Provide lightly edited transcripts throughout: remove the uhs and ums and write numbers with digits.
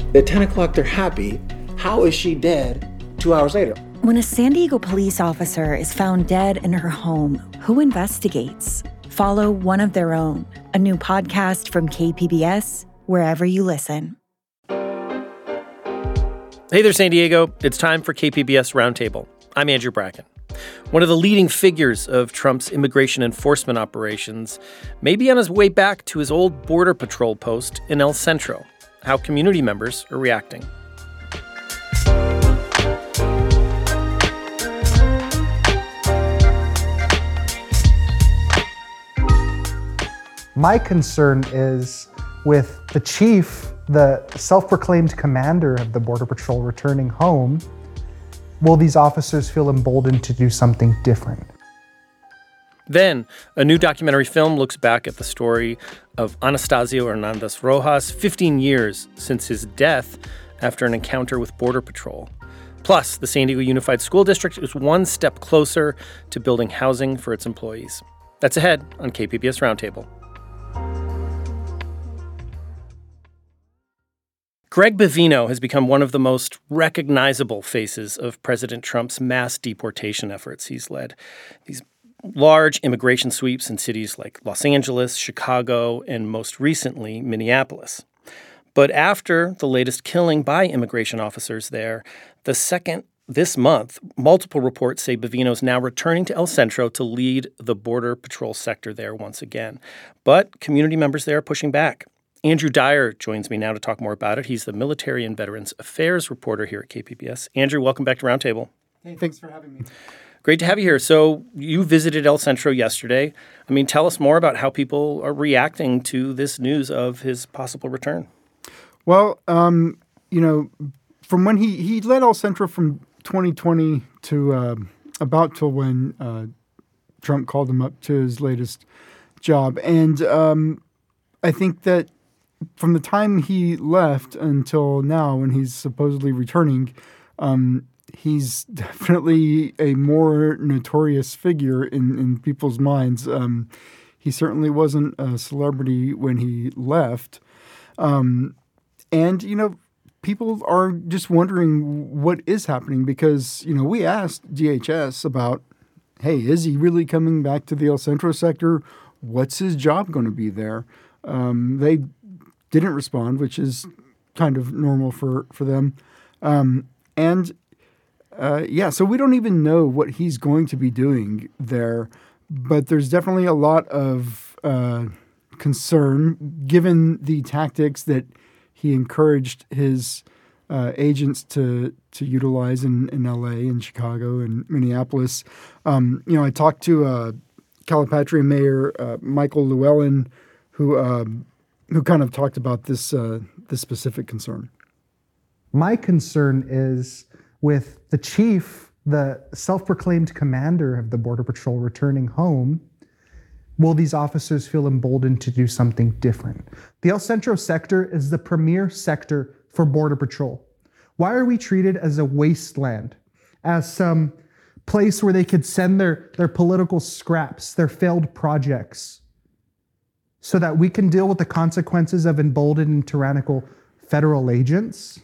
At 10 o'clock, they're happy. How is she dead 2 hours later? When a San Diego police officer is found dead in her home, who investigates? Follow One of Their Own, a new podcast from KPBS, wherever you listen. Hey there, San Diego. It's time for KPBS Roundtable. I'm Andrew Bracken. One of the leading figures of Trump's immigration enforcement operations may be on his way back to his old Border Patrol post in El Centro. How community members are reacting. My concern is with the chief, the self-proclaimed commander of the Border Patrol, returning home. Will these officers feel emboldened to do something different? Then, a new documentary film looks back at the story of Anastasio Hernandez Rojas, 15 years since his death after an encounter with Border Patrol. Plus, the San Diego Unified School District is one step closer to building housing for its employees. That's ahead on KPBS Roundtable. Greg Bavino has become one of the most recognizable faces of President Trump's mass deportation efforts. He's led these large immigration sweeps in cities like Los Angeles, Chicago, and most recently, Minneapolis. But after the latest killing by immigration officers there, the second this month, multiple reports say Bavino's now returning to El Centro to lead the Border Patrol sector there once again. But community members there are pushing back. Andrew Dyer joins me now to talk more about it. He's the Military and Veterans Affairs reporter here at KPBS. Andrew, welcome back to Roundtable. Hey, thanks for having me. Great to have you here. So you visited El Centro yesterday. I mean, tell us more about how people are reacting to this news of his possible return. Well, from when he led El Centro from 2020 to about till when Trump called him up to his latest job. And I think that from the time he left until now, when he's supposedly returning, he's definitely a more notorious figure in people's minds. He certainly wasn't a celebrity when he left. People are just wondering what is happening because, we asked DHS about, hey, is he really coming back to the El Centro sector? What's his job going to be there? They didn't respond, which is kind of normal for them. So we don't even know what he's going to be doing there. But there's definitely a lot of concern given the tactics that he encouraged his agents to utilize in L.A. and Chicago and Minneapolis. I talked to Calipatria Mayor Michael Llewellyn, who kind of talked about this specific concern. My concern is with the chief, the self-proclaimed commander of the Border Patrol, returning home. Will these officers feel emboldened to do something different? The El Centro sector is the premier sector for Border Patrol. Why are we treated as a wasteland, as some place where they could send their political scraps, their failed projects, so that we can deal with the consequences of emboldened and tyrannical federal agents?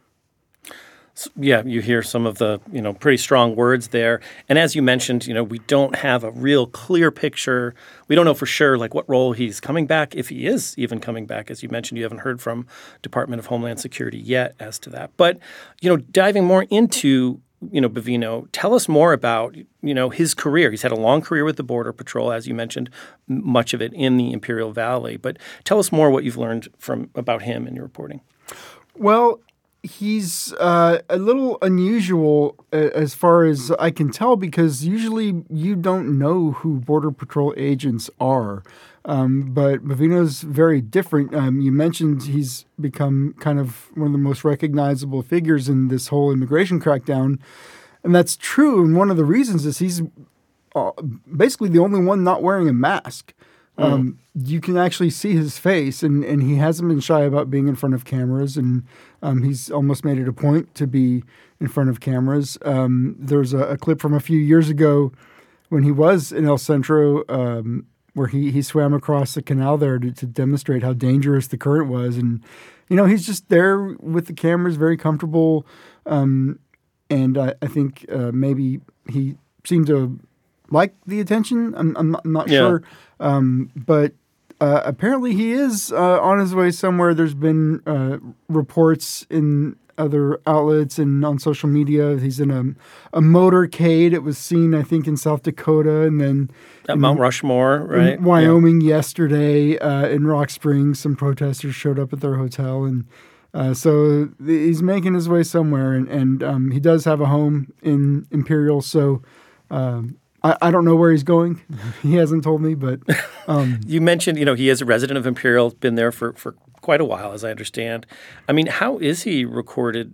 Yeah, you hear some of the, pretty strong words there. And as you mentioned, we don't have a real clear picture. We don't know for sure, what role he's coming back, if he is even coming back. As you mentioned, you haven't heard from Department of Homeland Security yet as to that. But, diving more into, Bavino, tell us more about, his career. He's had a long career with the Border Patrol, as you mentioned, much of it in the Imperial Valley. But tell us more what you've learned about him in your reporting. Well, he's a little unusual as far as I can tell because usually you don't know who Border Patrol agents are. But Bavino's very different. You mentioned he's become kind of one of the most recognizable figures in this whole immigration crackdown. And that's true. And one of the reasons is he's basically the only one not wearing a mask. You can actually see his face, and he hasn't been shy about being in front of cameras, and he's almost made it a point to be in front of cameras. There's a clip from a few years ago when he was in El Centro where he swam across the canal there to demonstrate how dangerous the current was, and he's just there with the cameras, very comfortable. And I think maybe he seemed to like the attention. I'm not sure. But apparently he is on his way somewhere. There's been reports in other outlets and on social media. He's in a motorcade. It was seen, I think, in South Dakota, and then at Mount Rushmore, right? In Wyoming yesterday. In Rock Springs, some protesters showed up at their hotel, and so he's making his way somewhere. And he does have a home in Imperial, so I don't know where he's going. He hasn't told me, but you mentioned, he is a resident of Imperial, been there for quite a while, as I understand. I mean, how is he regarded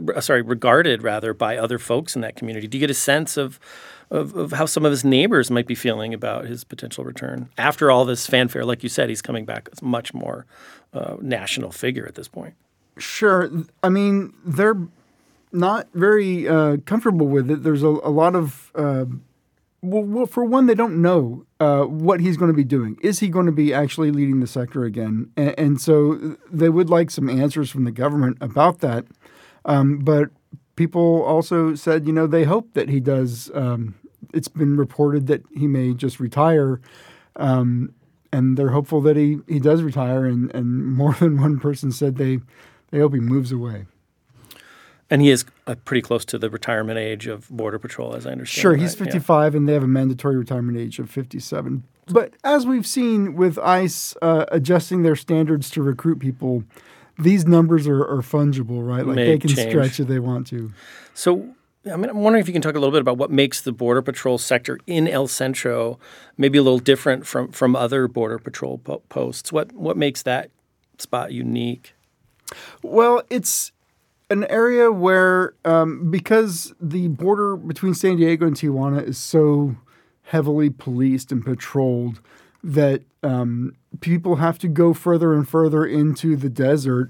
by other folks in that community? Do you get a sense of how some of his neighbors might be feeling about his potential return? After all this fanfare, like you said, he's coming back as much more national figure at this point. Sure. I mean, they're not very comfortable with it. There's a lot of... Well, for one, they don't know what he's going to be doing. Is he going to be actually leading the sector again? And so they would like some answers from the government about that. But people also said, they hope that he does. It's been reported that he may just retire. And they're hopeful that he does retire. And more than one person said they hope he moves away. And he is pretty close to the retirement age of Border Patrol, as I understand. Sure, he's 55, and they have a mandatory retirement age of 57. But as we've seen with ICE adjusting their standards to recruit people, these numbers are fungible, right? Like they can stretch if they want to. So, I'm wondering if you can talk a little bit about what makes the Border Patrol sector in El Centro maybe a little different from other Border Patrol posts. What makes that spot unique? Well, it's an area where, because the border between San Diego and Tijuana is so heavily policed and patrolled, that people have to go further and further into the desert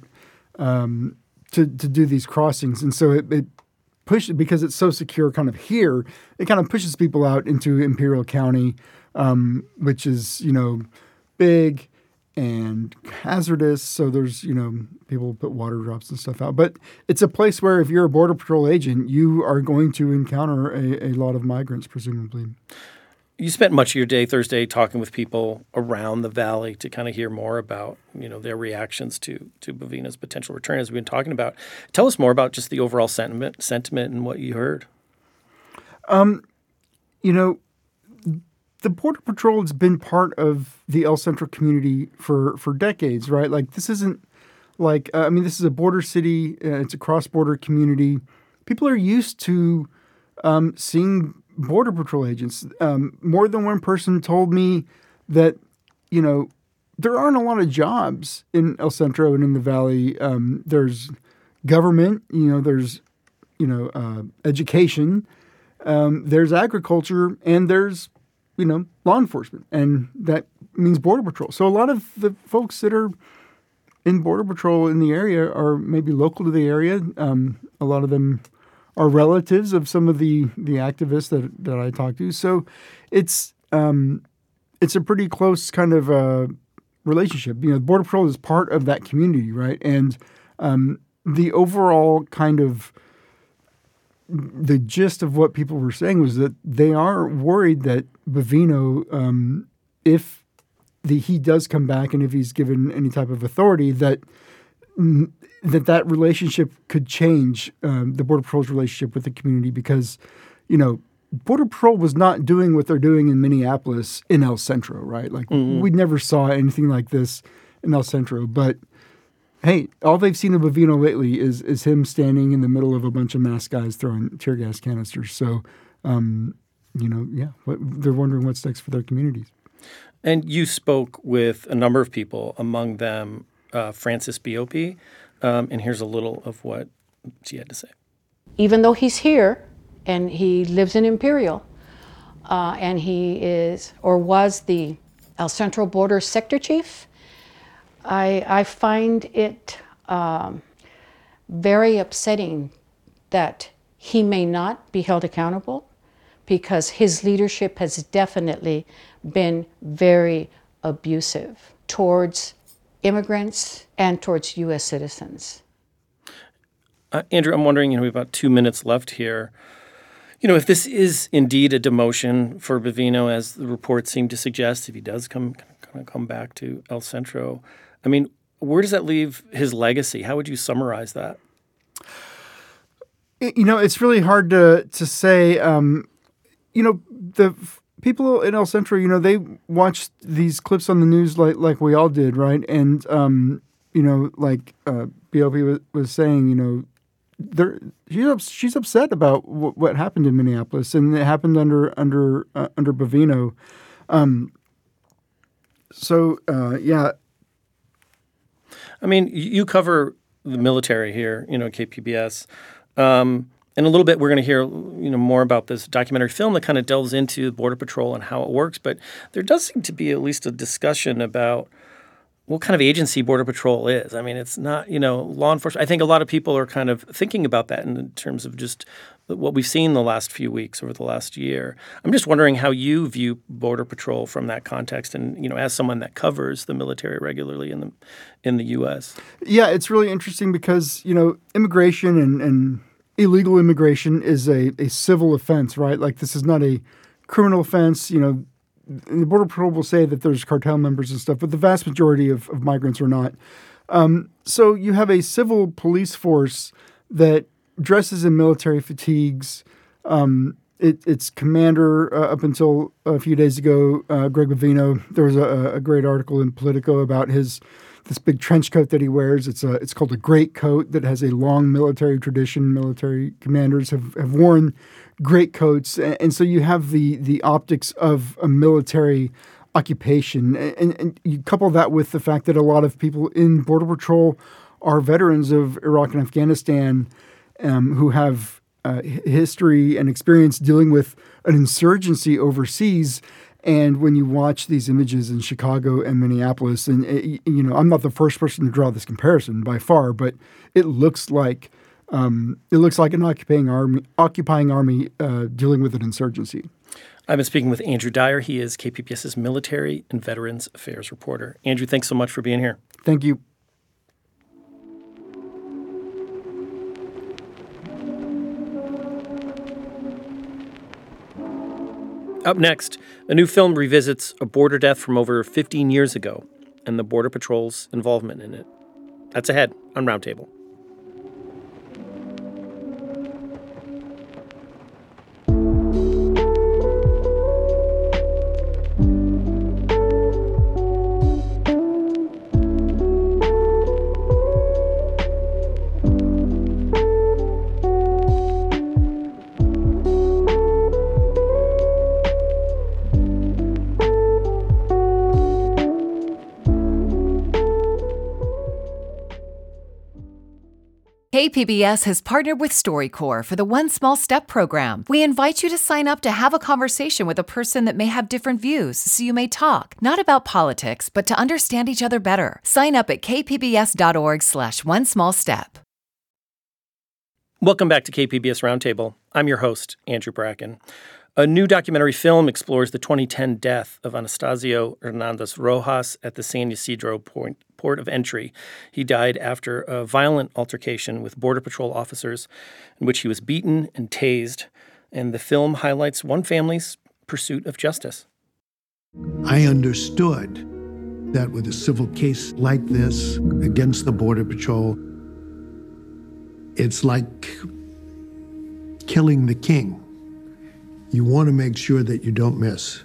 to do these crossings. And so it pushes, because it's so secure kind of here, it kind of pushes people out into Imperial County, which is, big and hazardous. So there's, people put water drops and stuff out. But it's a place where if you're a Border Patrol agent, you are going to encounter a lot of migrants, presumably. You spent much of your day Thursday talking with people around the valley to kind of hear more about, their reactions to Bovino's potential return, as we've been talking about. Tell us more about just the overall sentiment and what you heard. The Border Patrol has been part of the El Centro community for decades, right? Like, this isn't like, this is a border city. It's a cross-border community. People are used to seeing Border Patrol agents. More than one person told me that, there aren't a lot of jobs in El Centro and in the Valley. There's government, there's, education, there's agriculture, and there's, law enforcement, and that means Border Patrol. So a lot of the folks that are in Border Patrol in the area are maybe local to the area. A lot of them are relatives of some of the activists that I talked to. So it's a pretty close kind of relationship. Border Patrol is part of that community, right? And the overall kind of the gist of what people were saying was that they are worried that Bovino, if he does come back and if he's given any type of authority, that relationship could change, the Border Patrol's relationship with the community, because, Border Patrol was not doing what they're doing in Minneapolis in El Centro, right? Like, we never saw anything like this in El Centro, but hey, all they've seen of Bovino lately is him standing in the middle of a bunch of masked guys throwing tear gas canisters. So, they're wondering what's next for their communities. And you spoke with a number of people, among them Frances Biopi, and here's a little of what she had to say. Even though he's here and he lives in Imperial, and he is or was the El Centro Border Sector Chief, I find it very upsetting that he may not be held accountable, because his leadership has definitely been very abusive towards immigrants and towards U.S. citizens. Andrew, I'm wondering, we have about 2 minutes left here. If this is indeed a demotion for Bovino, as the reports seem to suggest, if he does come back to El Centro, where does that leave his legacy? How would you summarize that? It's really hard to say. The people in El Centro, they watched these clips on the news like we all did, right? And like BLP was saying, she's upset about what happened in Minneapolis, and it happened under Bovino. Yeah. You cover the military here, at KPBS. In a little bit, we're going to hear, more about this documentary film that kind of delves into Border Patrol and how it works. But there does seem to be at least a discussion about what kind of agency Border Patrol is. It's not, law enforcement. I think a lot of people are kind of thinking about that in terms of just what we've seen the last few weeks, over the last year. I'm just wondering how you view Border Patrol from that context and, as someone that covers the military regularly in the U.S. Yeah, it's really interesting because, immigration and illegal immigration is a civil offense, right? Like, this is not a criminal offense. The Border Patrol will say that there's cartel members and stuff, but the vast majority of migrants are not. So you have a civil police force that dresses in military fatigues. Its commander, up until a few days ago, Greg Bovino, there was a great article in Politico about this big trench coat that he wears. It's called a great coat that has a long military tradition. Military commanders have worn great coats. And so you have the optics of a military occupation. And you couple that with the fact that a lot of people in Border Patrol are veterans of Iraq and Afghanistan who have history and experience dealing with an insurgency overseas. And when you watch these images in Chicago and Minneapolis, and I'm not the first person to draw this comparison by far, but it looks like an occupying army dealing with an insurgency. I've been speaking with Andrew Dyer. He is KPBS's Military and Veterans Affairs reporter. Andrew, thanks so much for being here. Thank you. Up next, a new film revisits a border death from over 15 years ago and the Border Patrol's involvement in it. That's ahead on Roundtable. KPBS has partnered with StoryCorps for the One Small Step program. We invite you to sign up to have a conversation with a person that may have different views, so you may talk, not about politics, but to understand each other better. Sign up at kpbs.org/onesmallstep. Welcome back to KPBS Roundtable. I'm your host, Andrew Bracken. A new documentary film explores the 2010 death of Anastasio Hernandez Rojas at the San Ysidro port of entry. He died after a violent altercation with Border Patrol officers in which he was beaten and tased. And the film highlights one family's pursuit of justice. I understood that with a civil case like this against the Border Patrol, it's like killing the king. You want to make sure that you don't miss.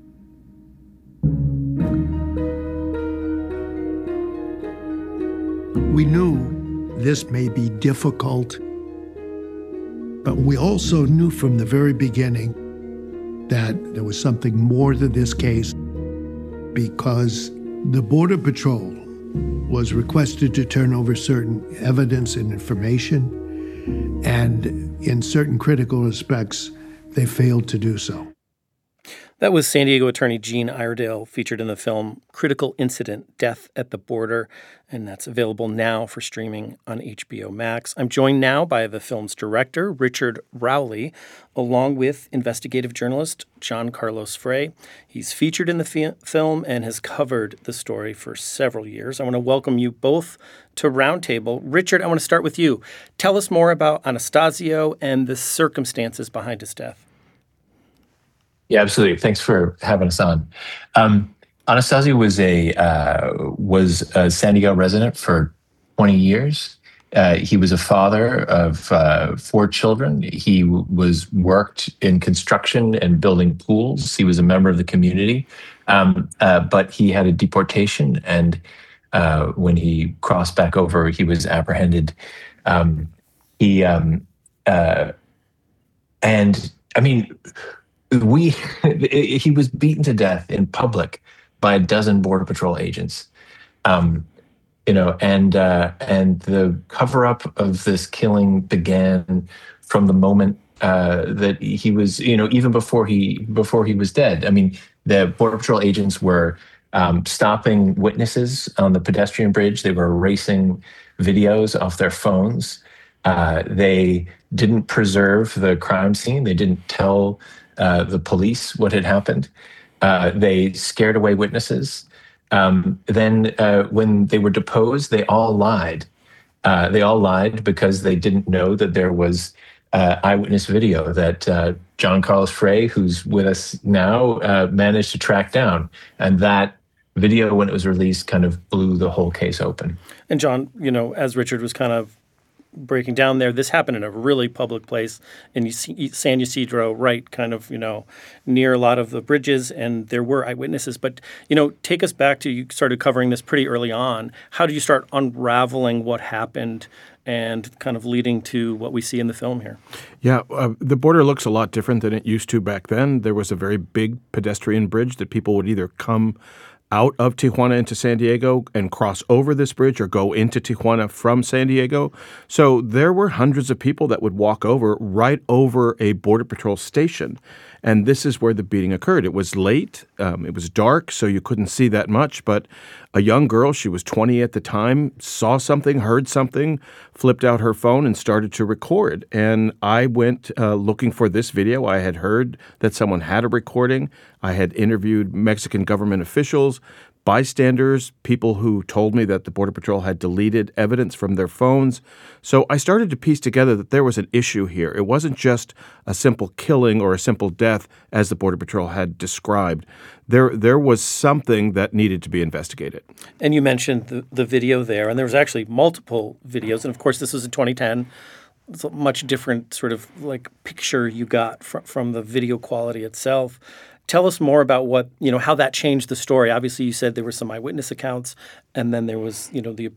We knew this may be difficult, but we also knew from the very beginning that there was something more to this case because the Border Patrol was requested to turn over certain evidence and information, and in certain critical respects, they failed to do so. That was San Diego attorney Jean Iredale, featured in the film Critical Incident: Death at the Border, and that's available now for streaming on HBO Max. I'm joined now by the film's director, Richard Rowley, along with investigative journalist John Carlos Frey. He's featured in the film and has covered the story for several years. I want to welcome you both to Roundtable. Richard, I want to start with you. Tell us more about Anastasio and the circumstances behind his death. Yeah, absolutely. Thanks for having us on. Anastasio was a San Diego resident for 20 years. He was a father of 4 children. He worked in construction and building pools. He was a member of the community, but he had a deportation, and when he crossed back over, he was apprehended. He was beaten to death in public by a dozen Border Patrol agents. And the cover-up of this killing began from the moment that he was, even before he was dead. I mean, the Border Patrol agents were stopping witnesses on the pedestrian bridge. They were erasing videos off their phones. They didn't preserve the crime scene. They didn't tell the police what had happened. They scared away witnesses. Then when they were deposed, they all lied. They all lied because they didn't know that there was eyewitness video that John Carlos Frey, who's with us now, managed to track down. And that video, when it was released, kind of blew the whole case open. And John, as Richard was kind of breaking down there, this happened in a really public place in San Ysidro, right, kind of, near a lot of the bridges, and there were eyewitnesses. But, take us back to, you started covering this pretty early on. How did you start unraveling what happened and kind of leading to what we see in the film here? Yeah, the border looks a lot different than it used to back then. There was a very big pedestrian bridge that people would either come out of Tijuana into San Diego and cross over this bridge or go into Tijuana from San Diego. So there were hundreds of people that would walk right over a Border Patrol station. And this is where the beating occurred. It was late. It was dark, so you couldn't see that much. But a young girl, she was 20 at the time, saw something, heard something, flipped out her phone and started to record. And I went looking for this video. I had heard that someone had a recording. I had interviewed Mexican government officials, bystanders, people who told me that the Border Patrol had deleted evidence from their phones. So I started to piece together that there was an issue here. It wasn't just a simple killing or a simple death as the Border Patrol had described. There was something that needed to be investigated. And you mentioned the video there, and there was actually multiple videos. And of course, this was in 2010. It's a much different sort of like picture you got from the video quality itself. Tell us more about how that changed the story. Obviously, you said there were some eyewitness accounts, and then there was,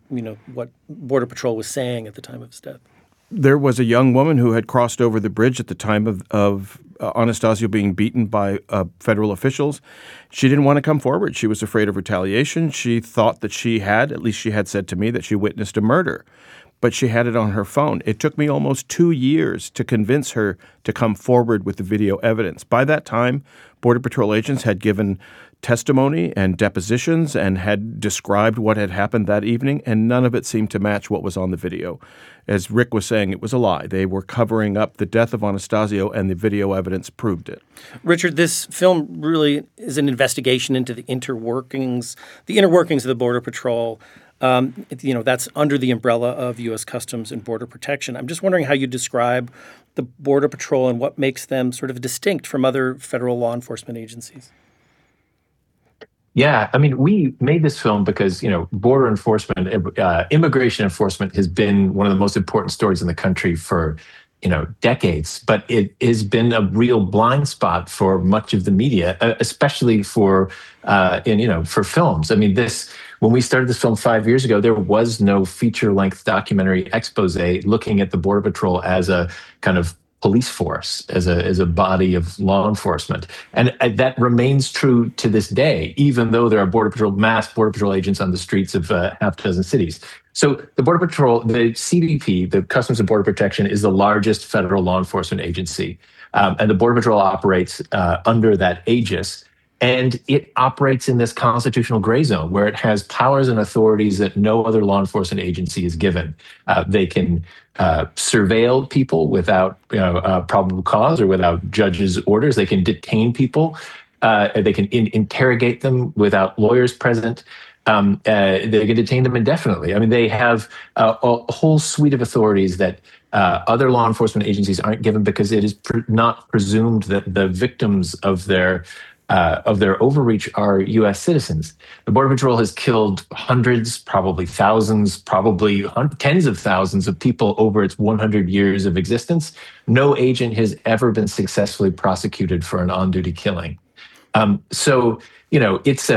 what Border Patrol was saying at the time of his death. There was a young woman who had crossed over the bridge at the time of Anastasio being beaten by federal officials. She didn't want to come forward. She was afraid of retaliation. She thought that at least she had said to me, that she witnessed a murder. But she had it on her phone. It took me almost 2 years to convince her to come forward with the video evidence. By that time, Border Patrol agents had given testimony and depositions and had described what had happened that evening, and none of it seemed to match what was on the video. As Rick was saying, it was a lie. They were covering up the death of Anastasio, and the video evidence proved it. Richard, this film really is an investigation into the inner workings of the Border Patrol. That's under the umbrella of U.S. Customs and Border Protection. I'm just wondering how you describe the Border Patrol and what makes them sort of distinct from other federal law enforcement agencies. Yeah, I mean, we made this film because, border enforcement, immigration enforcement has been one of the most important stories in the country for, decades. But it has been a real blind spot for much of the media, especially for films. I mean, when we started this film 5 years ago, there was no feature-length documentary expose looking at the Border Patrol as a kind of police force, as a body of law enforcement. And that remains true to this day, even though there are mass Border Patrol agents on the streets of half a dozen cities. So the Border Patrol, the CBP, the Customs and Border Protection, is the largest federal law enforcement agency. And the Border Patrol operates under that aegis. And it operates in this constitutional gray zone where it has powers and authorities that no other law enforcement agency is given. They can surveil people without probable cause or without judges' orders. They can detain people. They can interrogate them without lawyers present. They can detain them indefinitely. I mean, they have a whole suite of authorities that other law enforcement agencies aren't given because it is not presumed that the victims of their overreach are U.S. citizens. The Border Patrol has killed hundreds, probably thousands, probably tens of thousands of people over its 100 years of existence. No agent has ever been successfully prosecuted for an on-duty killing. So, it's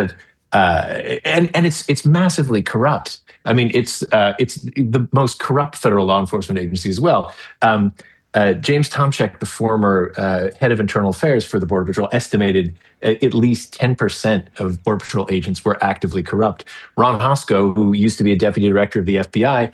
it's massively corrupt. I mean, it's the most corrupt federal law enforcement agency as well. James Tomczyk, the former head of internal affairs for the Border Patrol, estimated at least 10% of Border Patrol agents were actively corrupt. Ron Hosko, who used to be a deputy director of the FBI,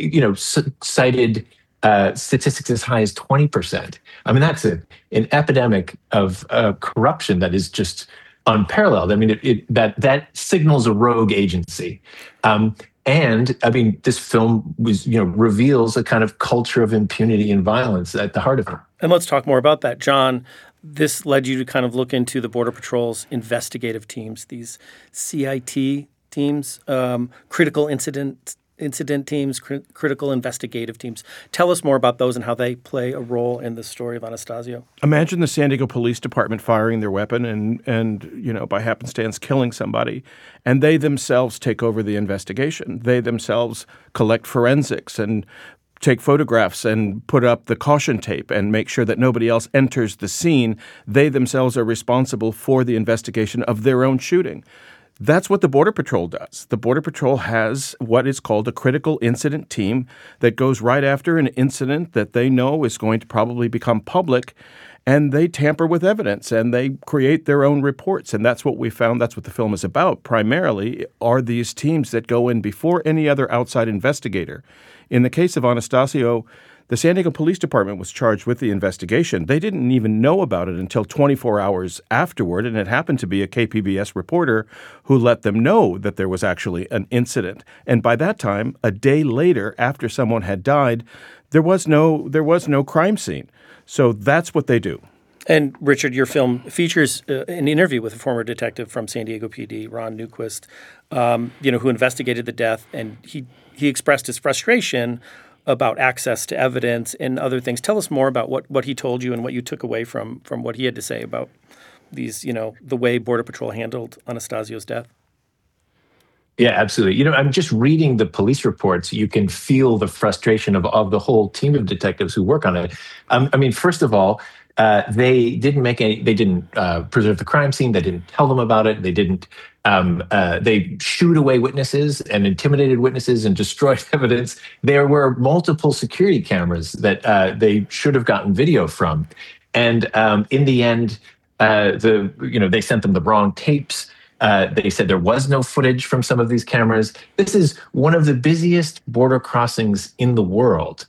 cited statistics as high as 20%. I mean, that's an epidemic of corruption that is just unparalleled. I mean, that signals a rogue agency. And I mean, this film reveals a kind of culture of impunity and violence at the heart of it. And let's talk more about that. John, this led you to kind of look into the Border Patrol's investigative teams, these CIT teams, critical incident teams, critical investigative teams. Tell us more about those and how they play a role in the story of Anastasio. Imagine the San Diego Police Department firing their weapon and by happenstance killing somebody, and they themselves take over the investigation. They themselves collect forensics and take photographs and put up the caution tape and make sure that nobody else enters the scene. They themselves are responsible for the investigation of their own shooting. That's what the Border Patrol does. The Border Patrol has what is called a critical incident team that goes right after an incident that they know is going to probably become public, and they tamper with evidence and they create their own reports. And that's what we found. That's what the film is about. Primarily are these teams that go in before any other outside investigator. In the case of Anastasio, the San Diego Police Department was charged with the investigation. They didn't even know about it until 24 hours afterward, and it happened to be a KPBS reporter who let them know that there was actually an incident. And by that time, a day later, after someone had died, there was no crime scene. So that's what they do. And Richard, your film features an interview with a former detective from San Diego PD, Ron Newquist, who investigated the death, and he expressed his frustration about access to evidence and other things. Tell us more about what he told you and what you took away from what he had to say about these, the way Border Patrol handled Anastasio's death. Yeah, absolutely. I'm just reading the police reports. You can feel the frustration of the whole team of detectives who work on it. I mean, first of all, they didn't preserve the crime scene. They didn't tell them about it. They didn't. They shooed away witnesses and intimidated witnesses and destroyed evidence. There were multiple security cameras that they should have gotten video from, and in the end, they sent them the wrong tapes. They said there was no footage from some of these cameras. This is one of the busiest border crossings in the world,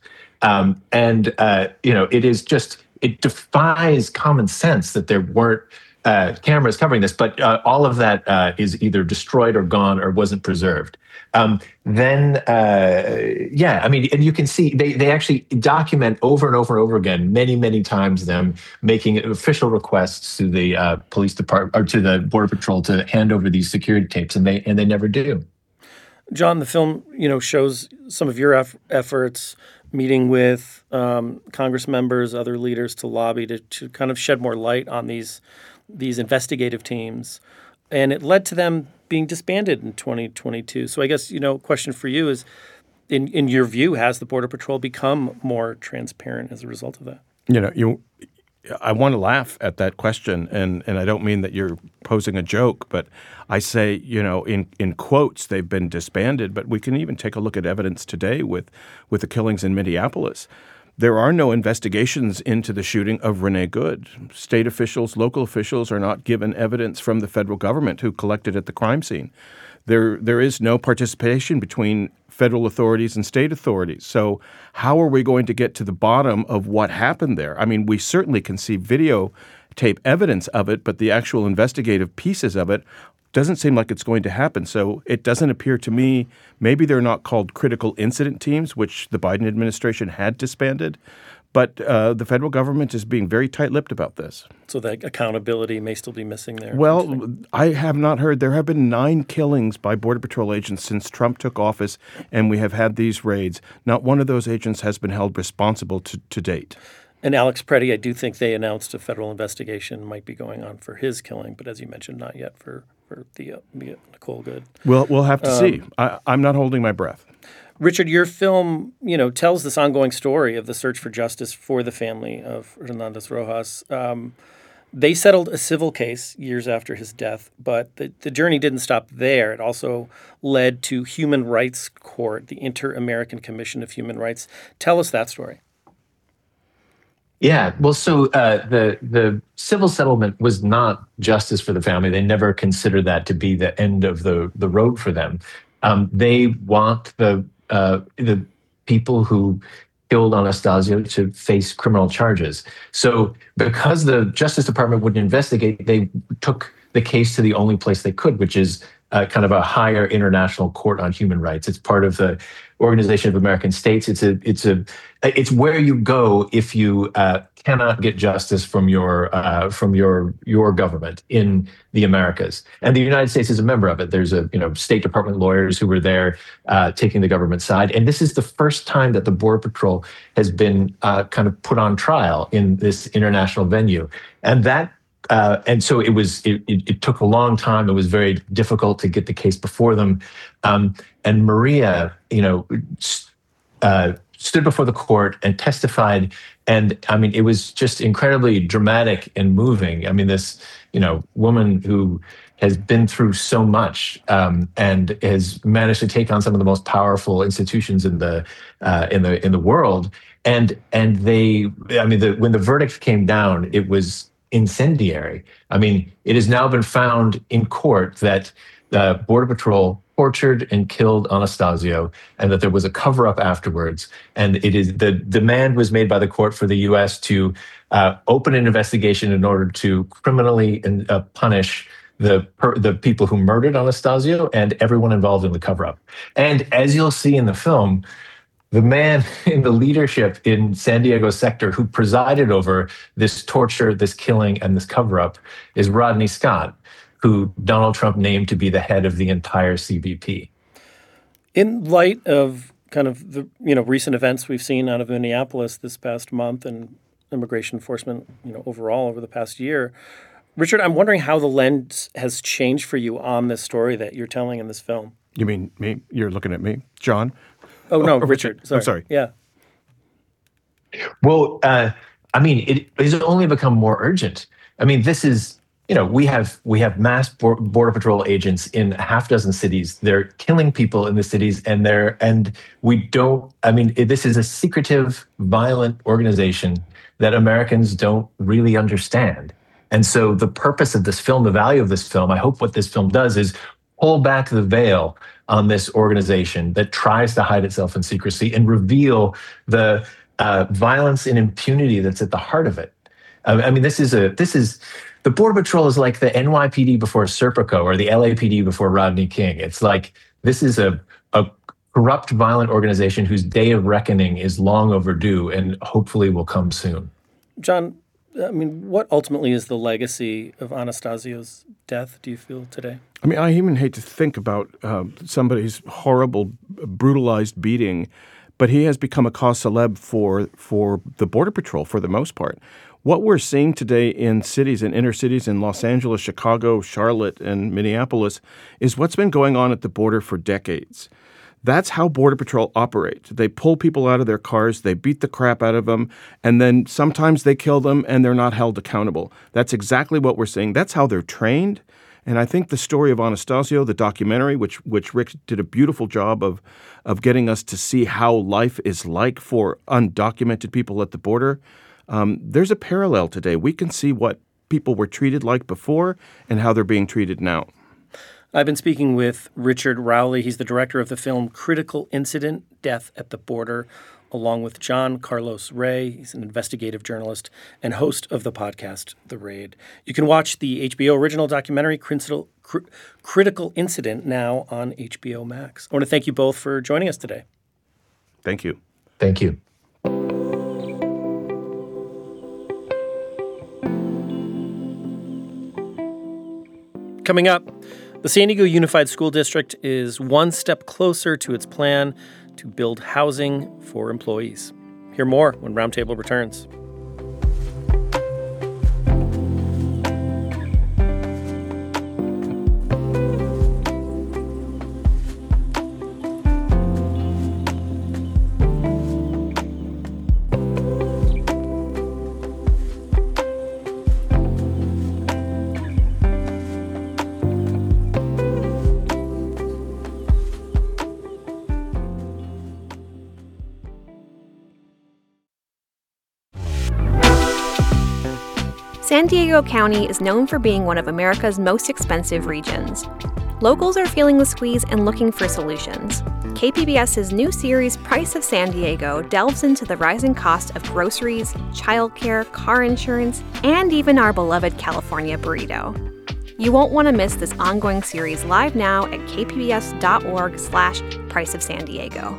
it is just. It defies common sense that there weren't cameras covering this, but all of that is either destroyed or gone or wasn't preserved. And you can see they actually document over and over and over again, many, many times, them making official requests to the police department or to the Border Patrol to hand over these security tapes, and they never do. John, the film, shows some of your efforts meeting with Congress members, other leaders to lobby to kind of shed more light on these investigative teams. And it led to them being disbanded in 2022. So I guess, question for you is, in your view, has the Border Patrol become more transparent as a result of that? I want to laugh at that question, and I don't mean that you're posing a joke, but I say, in quotes, they've been disbanded, but we can even take a look at evidence today with the killings in Minneapolis. There are no investigations into the shooting of Renee Good. State officials, local officials are not given evidence from the federal government who collected at the crime scene. There is no participation between federal authorities and state authorities. So how are we going to get to the bottom of what happened there? I mean, we certainly can see videotape evidence of it, but the actual investigative pieces of it doesn't seem like it's going to happen. So it doesn't appear to me, maybe they're not called critical incident teams, which the Biden administration had disbanded, but the federal government is being very tight-lipped about this. So that accountability may still be missing there. Well, I have not heard. There have been 9 killings by Border Patrol agents since Trump took office, and we have had these raids. Not one of those agents has been held responsible to date. And Alex Preddy, I do think they announced a federal investigation might be going on for his killing, but as you mentioned, not yet for the Nicole Good. We'll have to see. I'm not holding my breath. Richard, your film, tells this ongoing story of the search for justice for the family of Hernandez Rojas. They settled a civil case years after his death, but the journey didn't stop there. It also led to Human Rights Court, the Inter-American Commission of Human Rights. Tell us that story. Yeah, well, so the civil settlement was not justice for the family. They never considered that to be the end of the road for them. They want the people who killed Anastasio to face criminal charges. So because the Justice Department wouldn't investigate, they took the case to the only place they could, which is kind of a higher international court on human rights. It's part of the Organization of American States. It's where you go if you cannot get justice from your government in the Americas. And the United States is a member of it. There's State Department lawyers who were there taking the government side. And this is the first time that the Border Patrol has been kind of put on trial in this international venue. And so it took a long time. It was very difficult to get the case before them. And Maria, stood before the court and testified. And I mean, it was just incredibly dramatic and moving. I mean, this, woman who has been through so much and has managed to take on some of the most powerful institutions in the world. And when the verdict came down, it was incendiary. I mean, it has now been found in court that the Border Patrol tortured and killed Anastasio, and that there was a cover-up afterwards. And the demand was made by the court for the U.S. to open an investigation in order to criminally punish the people who murdered Anastasio and everyone involved in the cover-up. And as you'll see in the film, the man in the leadership in San Diego sector who presided over this torture, this killing, and this cover-up is Rodney Scott, who Donald Trump named to be the head of the entire CBP. In light of kind of the recent events we've seen out of Minneapolis this past month and immigration enforcement overall over the past year, Richard, I'm wondering how the lens has changed for you on this story that you're telling in this film. You mean me? You're looking at me, John? Oh, no, Richard. Sorry. I'm sorry. Yeah. Well, it has only become more urgent. I mean, this is, we have mass Border Patrol agents in a half dozen cities. They're killing people in the cities, this is a secretive, violent organization that Americans don't really understand. And so the purpose of this film, the value of this film, I hope what this film does is pull back the veil on this organization that tries to hide itself in secrecy and reveal the violence and impunity that's at the heart of it. The Border Patrol is like the NYPD before Serpico or the LAPD before Rodney King. It's like this is a corrupt, violent organization whose day of reckoning is long overdue and hopefully will come soon. John, what ultimately is the legacy of Anastasio's death, do you feel, today? I even hate to think about somebody's horrible, brutalized beating, but he has become a cause célèbre for the Border Patrol for the most part. What we're seeing today in cities and inner cities in Los Angeles, Chicago, Charlotte, and Minneapolis is what's been going on at the border for decades. That's how Border Patrol operates. They pull people out of their cars, they beat the crap out of them, and then sometimes they kill them and they're not held accountable. That's exactly what we're seeing. That's how they're trained. And I think the story of Anastasio, the documentary, which Rick did a beautiful job of getting us to see how life is like for undocumented people at the border, there's a parallel today. We can see what people were treated like before and how they're being treated now. I've been speaking with Richard Rowley. He's the director of the film Critical Incident: Death at the Border, along with John Carlos Ray. He's an investigative journalist and host of the podcast The Raid. You can watch the HBO original documentary Critical Incident now on HBO Max. I want to thank you both for joining us today. Thank you. Thank you. Coming up, the San Diego Unified School District is one step closer to its plan to build housing for employees. Hear more when Roundtable returns. San Diego County is known for being one of America's most expensive regions. Locals are feeling the squeeze and looking for solutions. KPBS's new series, Price of San Diego, delves into the rising cost of groceries, childcare, car insurance, and even our beloved California burrito. You won't want to miss this ongoing series live now at kpbs.org/Price of San Diego.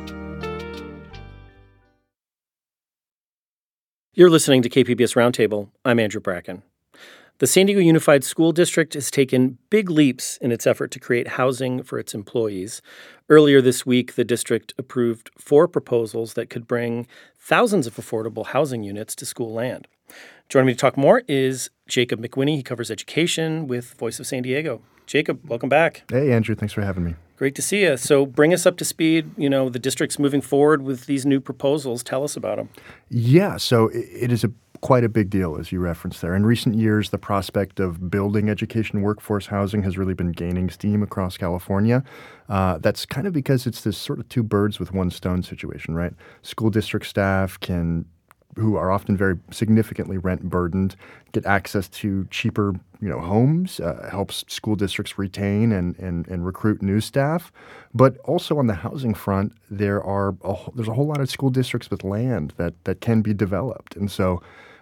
You're listening to KPBS Roundtable. I'm Andrew Bracken. The San Diego Unified School District has taken big leaps in its effort to create housing for its employees. Earlier this week, the district approved 4 proposals that could bring thousands of affordable housing units to school land. Joining me to talk more is Jacob McWhinney. He covers education with Voice of San Diego. Jacob, welcome back. Hey, Andrew. Thanks for having me. Great to see you. So bring us up to speed. You know, the district's moving forward with these new proposals. Tell us about them. Yeah, so it is quite a big deal, as you referenced there. In recent years, the prospect of building education workforce housing has really been gaining steam across California. That's kind of because it's this sort of two birds with one stone situation, right? School district staff who are often very significantly rent burdened, get access to cheaper, homes, helps school districts retain and recruit new staff. But also on the housing front, there's a whole lot of school districts with land that can be developed. And so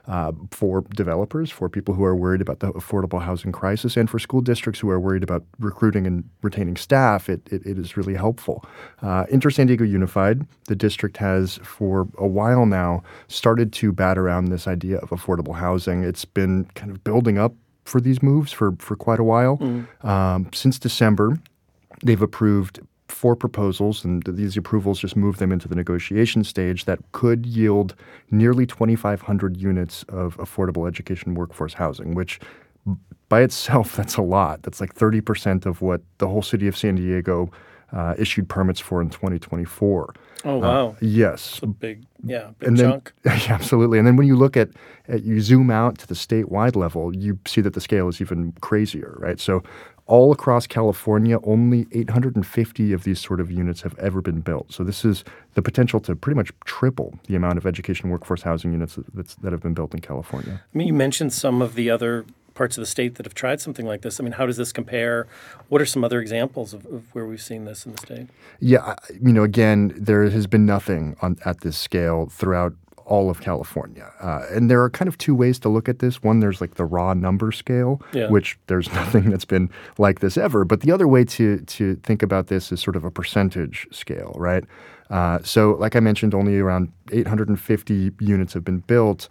for developers, for people who are worried about the affordable housing crisis, and for school districts who are worried about recruiting and retaining staff, it is really helpful. Inter-San Diego Unified, the district has for a while now started to bat around this idea of affordable housing. It's been kind of building up for these moves for quite a while. Since December, they've approved 4 proposals, and these approvals just move them into the negotiation stage that could yield nearly 2,500 units of affordable education workforce housing, which by itself, that's a lot. That's like 30% of what the whole city of San Diego issued permits for in 2024. Oh, wow. Yes. It's a big chunk. Yeah, absolutely. And then when you look at you zoom out to the statewide level, you see that the scale is even crazier, right? So all across California, only 850 of these sort of units have ever been built. So this is the potential to pretty much triple the amount of education workforce housing units that have been built in California. I mean, you mentioned some of the other parts of the state that have tried something like this. I mean, how does this compare? What are some other examples of where we've seen this in the state? Yeah, again, there has been nothing at this scale throughout all of California. And there are kind of 2 ways to look at this. One, there's like the raw number scale, which there's nothing that's been like this ever. But the other way to think about this is sort of a percentage scale, right? So like I mentioned, only around 850 units have been built.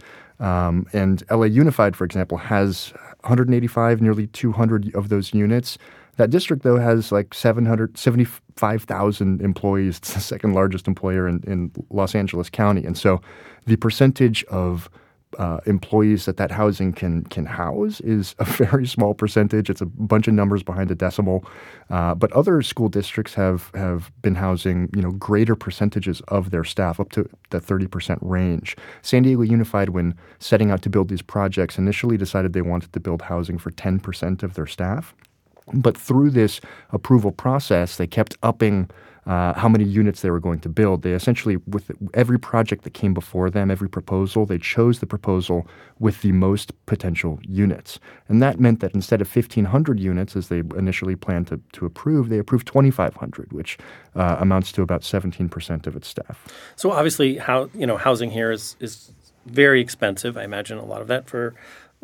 And LA Unified, for example, has 185, nearly 200 of those units. That district, though, has like 775,000 employees. It's the second largest employer in Los Angeles County. And so the percentage of employees that housing can house is a very small percentage. It's a bunch of numbers behind a decimal. But other school districts have been housing, greater percentages of their staff, up to the 30% range. San Diego Unified, when setting out to build these projects, initially decided they wanted to build housing for 10% of their staff. But through this approval process, they kept upping how many units they were going to build. They essentially, with every project that came before them, every proposal, they chose the proposal with the most potential units. And that meant that instead of 1,500 units, as they initially planned to approve, they approved 2,500, which amounts to about 17% of its staff. So obviously, housing here is very expensive. I imagine a lot of that for,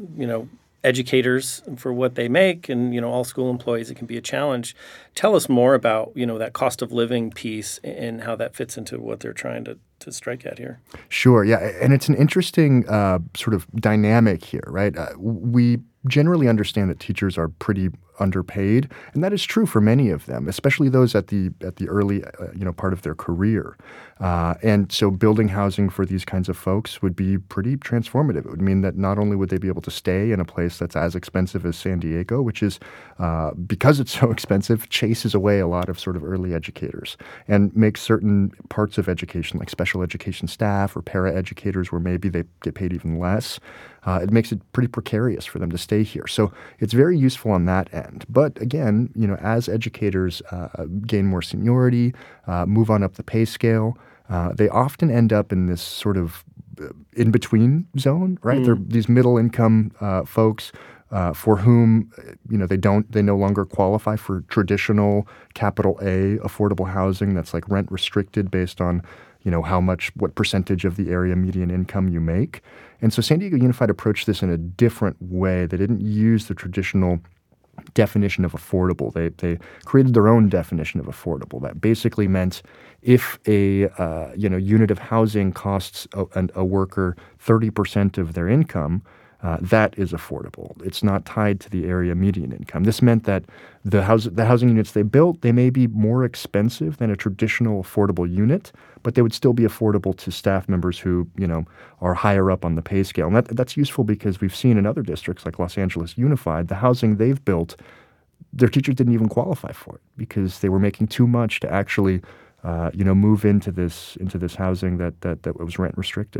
educators for what they make, and all school employees, it can be a challenge. Tell us more about that cost of living piece and how that fits into what they're trying to strike at here. Sure, yeah, and it's an interesting sort of dynamic here, right? We generally understand that teachers are pretty underpaid, and that is true for many of them, especially those at the early part of their career. And so building housing for these kinds of folks would be pretty transformative. It would mean that not only would they be able to stay in a place that's as expensive as San Diego, which is, because it's so expensive, chases away a lot of sort of early educators and makes certain parts of education, like special education staff or para-educators where maybe they get paid even less, it makes it pretty precarious for them to stay here. So it's very useful on that end. But again, as educators gain more seniority, move on up the pay scale, they often end up in this sort of in-between zone, right? They're these middle-income folks for whom they no longer qualify for traditional capital A affordable housing that's like rent restricted based on what percentage of the area median income you make. And so San Diego Unified approached this in a different way. They didn't use the traditional definition of affordable. They created their own definition of affordable. That basically meant if a unit of housing costs a worker 30% of their income, that is affordable. It's not tied to the area median income. This meant that the housing units they built, they may be more expensive than a traditional affordable unit, but they would still be affordable to staff members who, are higher up on the pay scale. And that's useful because we've seen in other districts like Los Angeles Unified, the housing they've built, their teachers didn't even qualify for it because they were making too much to actually move into this housing that was rent restricted.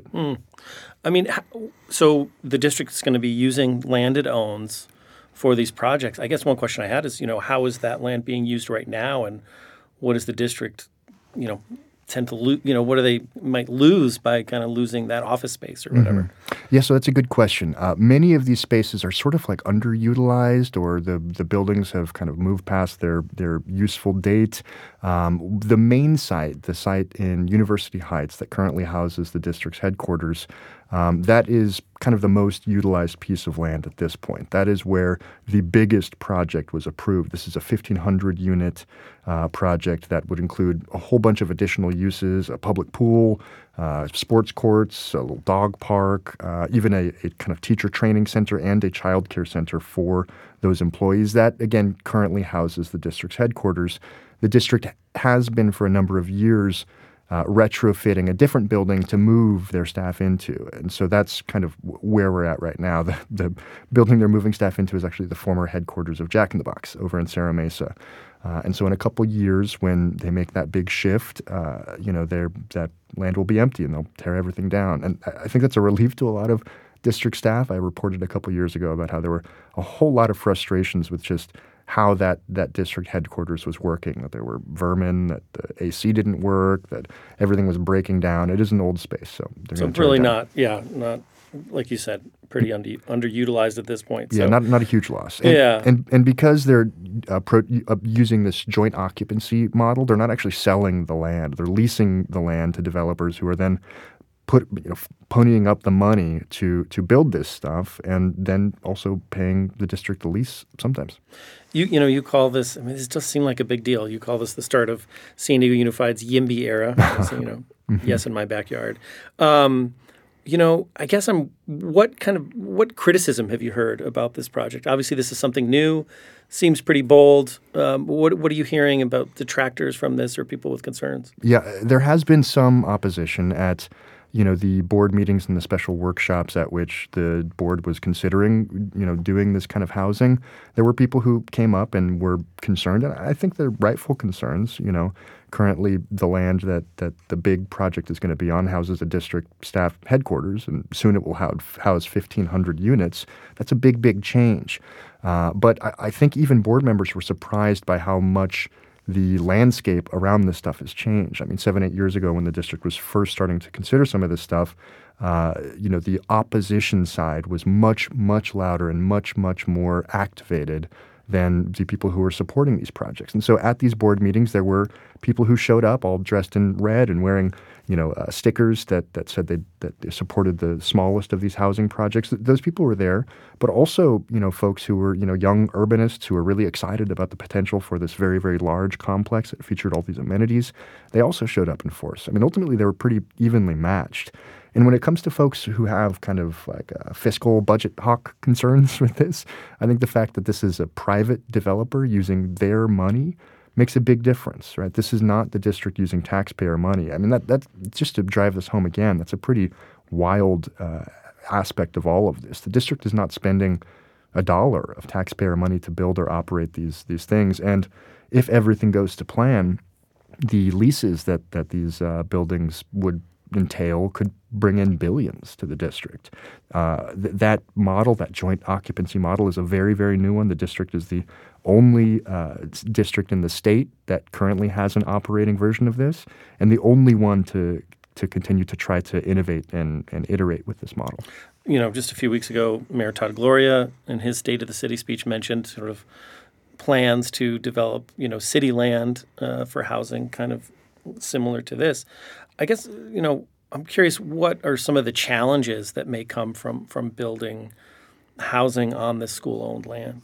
I mean, so the district is going to be using land it owns for these projects. I guess one question I had is, how is that land being used right now, and what is the district, tend to lose? What do they might lose by kind of losing that office space or whatever? Mm-hmm. Yeah, so that's a good question. Many of these spaces are sort of like underutilized, or the buildings have kind of moved past their useful date. The main site, the site in University Heights that currently houses the district's headquarters, that is kind of the most utilized piece of land at this point. That is where the biggest project was approved. This is a 1,500-unit project that would include a whole bunch of additional uses, a public pool, sports courts, a little dog park, even a kind of teacher training center and a child care center for those employees. That, again, currently houses the district's headquarters. The district has been for a number of years retrofitting a different building to move their staff into. And so that's kind of where we're at right now. The building they're moving staff into is actually the former headquarters of Jack in the Box over in Serra Mesa. And so in a couple years, when they make that big shift, that land will be empty and they'll tear everything down. And I think that's a relief to a lot of district staff. I reported a couple years ago about how there were a whole lot of frustrations with just how that district headquarters was working, that there were vermin, that the AC didn't work, that everything was breaking down. It is an old space, so they're going to really not like you said, pretty underutilized at this point. Yeah, so. not a huge loss. And because they're using this joint occupancy model, they're not actually selling the land. They're leasing the land to developers who are then ponying up the money to build this stuff, and then also paying the district the lease sometimes. You call this, I mean, this does seem like a big deal. You call this the start of San Diego Unified's YIMBY era. So, yes, in my backyard. I guess what criticism have you heard about this project? Obviously, this is something new, seems pretty bold. What are you hearing about detractors from this or people with concerns? Yeah, there has been some opposition at the board meetings and the special workshops at which the board was considering, doing this kind of housing. There were people who came up and were concerned, and I think they're rightful concerns. Currently the land that the big project is going to be on houses a district staff headquarters, and soon it will house 1,500 units. That's a big, big change. But I think even board members were surprised by how much the landscape around this stuff has changed. I mean, 7-8 years ago when the district was first starting to consider some of this stuff, the opposition side was much, much louder and much, much more activated than the people who were supporting these projects. And so at these board meetings, there were people who showed up all dressed in red and wearing, stickers that said that they supported the smallest of these housing projects. Those people were there, but also, folks who were, young urbanists who were really excited about the potential for this very, very large complex that featured all these amenities. They also showed up in force. I mean, ultimately, they were pretty evenly matched. And when it comes to folks who have kind of like fiscal budget hawk concerns with this, I think the fact that this is a private developer using their money makes a big difference, right? This is not the district using taxpayer money. I mean, that's just to drive this home again, that's a pretty wild aspect of all of this. The district is not spending $1 of taxpayer money to build or operate these things. And if everything goes to plan, the leases that these buildings would entail could bring in billions to the district. That model, that joint occupancy model, is a very, very new one. The district is the only district in the state that currently has an operating version of this, and the only one to continue to try to innovate and iterate with this model. Just a few weeks ago, Mayor Todd Gloria, in his State of the City speech, mentioned sort of plans to develop, city land for housing, kind of similar to this. I guess, I'm curious, what are some of the challenges that may come from building housing on this school-owned land?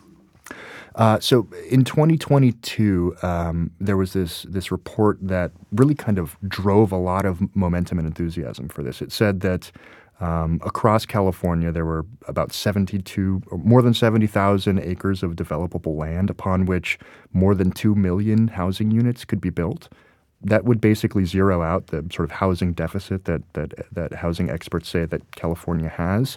So in 2022, there was this report that really kind of drove a lot of momentum and enthusiasm for this. It said that across California, there were about more than 70,000 acres of developable land upon which more than 2 million housing units could be built. That would basically zero out the sort of housing deficit that housing experts say that California has.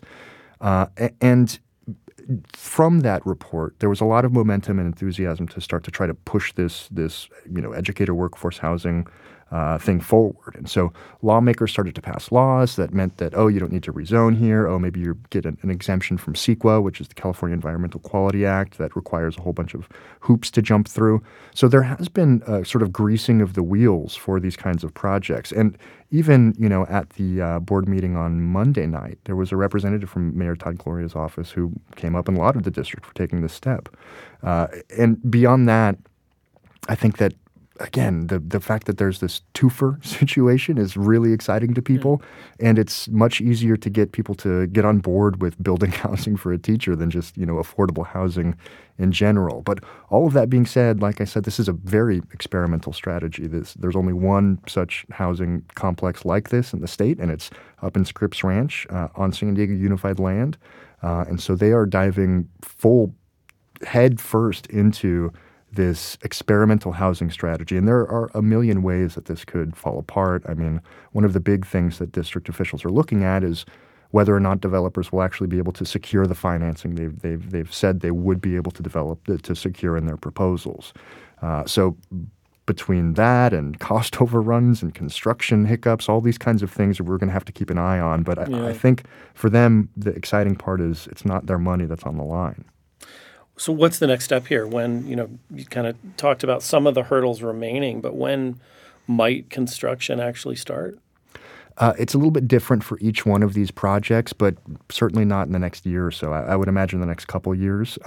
And from that report, there was a lot of momentum and enthusiasm to start to try to push this educator workforce housing thing forward. And so lawmakers started to pass laws that meant that, you don't need to rezone here. Maybe you get an exemption from CEQA, which is the California Environmental Quality Act, that requires a whole bunch of hoops to jump through. So there has been a sort of greasing of the wheels for these kinds of projects. And even, at the board meeting on Monday night, there was a representative from Mayor Todd Gloria's office who came up and lauded the district for taking this step. And beyond that, I think that, again, the fact that there's this twofer situation is really exciting to people, and it's much easier to get people to get on board with building housing for a teacher than just, affordable housing in general. But all of that being said, like I said, this is a very experimental strategy. There's only one such housing complex like this in the state, and it's up in Scripps Ranch on San Diego Unified land. And so they are diving full head first into this experimental housing strategy. And there are a million ways that this could fall apart. I mean, one of the big things that district officials are looking at is whether or not developers will actually be able to secure the financing they've said they would be able to secure in their proposals. So between that and cost overruns and construction hiccups, all these kinds of things that we're going to have to keep an eye on. But I think for them, the exciting part is it's not their money that's on the line. So what's the next step here? When, you kind of talked about some of the hurdles remaining, but when might construction actually start? It's a little bit different for each one of these projects, but certainly not in the next year or so. I would imagine the next couple of years.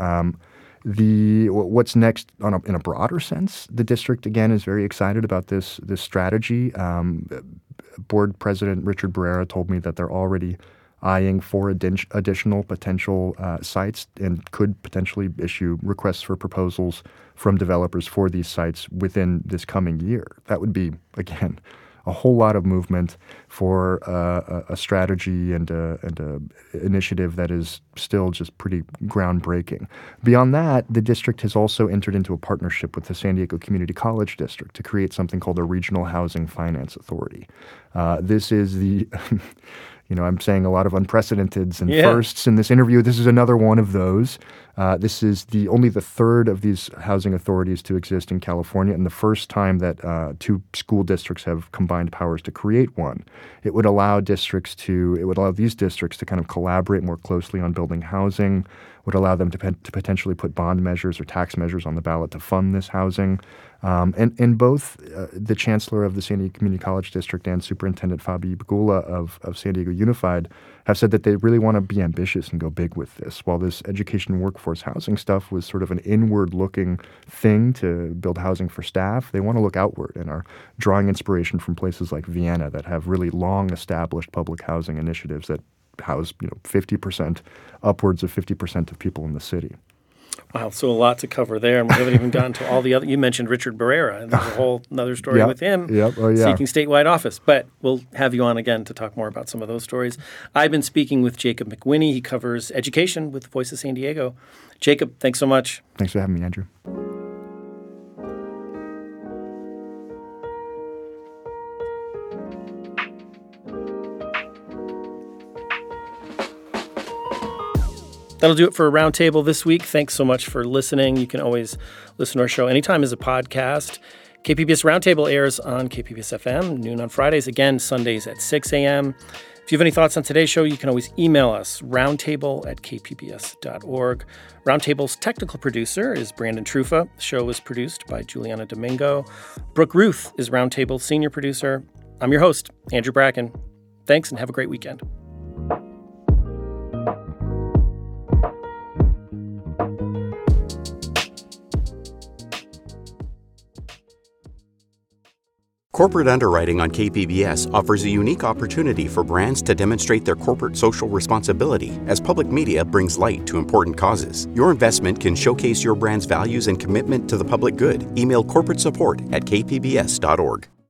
What's next in a broader sense, the district, again, is very excited about this strategy. Board President Richard Barrera told me that they're already eyeing 4 additional potential sites and could potentially issue requests for proposals from developers for these sites within this coming year. That would be, again, a whole lot of movement for a strategy and a initiative that is still just pretty groundbreaking. Beyond that, the district has also entered into a partnership with the San Diego Community College District to create something called a Regional Housing Finance Authority. This is the I'm saying a lot of unprecedenteds and firsts in this interview. This is another one of those. This is only the third of these housing authorities to exist in California, and the first time that 2 school districts have combined powers to create one. It would allow these districts to kind of collaborate more closely on building housing, would allow them to potentially put bond measures or tax measures on the ballot to fund this housing. And both the chancellor of the San Diego Community College District and Superintendent Fabi Bagula of San Diego Unified have said that they really want to be ambitious and go big with this. While this education workforce housing stuff was sort of an inward-looking thing to build housing for staff, they want to look outward and are drawing inspiration from places like Vienna that have really long-established public housing initiatives that house 50%, upwards of 50% of people in the city. Wow, so a lot to cover there, and we haven't even gotten to all the other. You mentioned Richard Barrera, and there's a whole another story with him seeking statewide office. But we'll have you on again to talk more about some of those stories. I've been speaking with Jacob McWhinney. He covers education with Voice of San Diego. Jacob, thanks so much. Thanks for having me, Andrew. That'll do it for a Roundtable this week. Thanks so much for listening. You can always listen to our show anytime as a podcast. KPBS Roundtable airs on KPBS FM, noon on Fridays, again Sundays at 6 a.m. If you have any thoughts on today's show, you can always email us, roundtable@kpbs.org. Roundtable's technical producer is Brandon Trufa. The show was produced by Juliana Domingo. Brooke Ruth is Roundtable's senior producer. I'm your host, Andrew Bracken. Thanks and have a great weekend. Corporate Underwriting on KPBS offers a unique opportunity for brands to demonstrate their corporate social responsibility as public media brings light to important causes. Your investment can showcase your brand's values and commitment to the public good. Email corporate support@kpbs.org.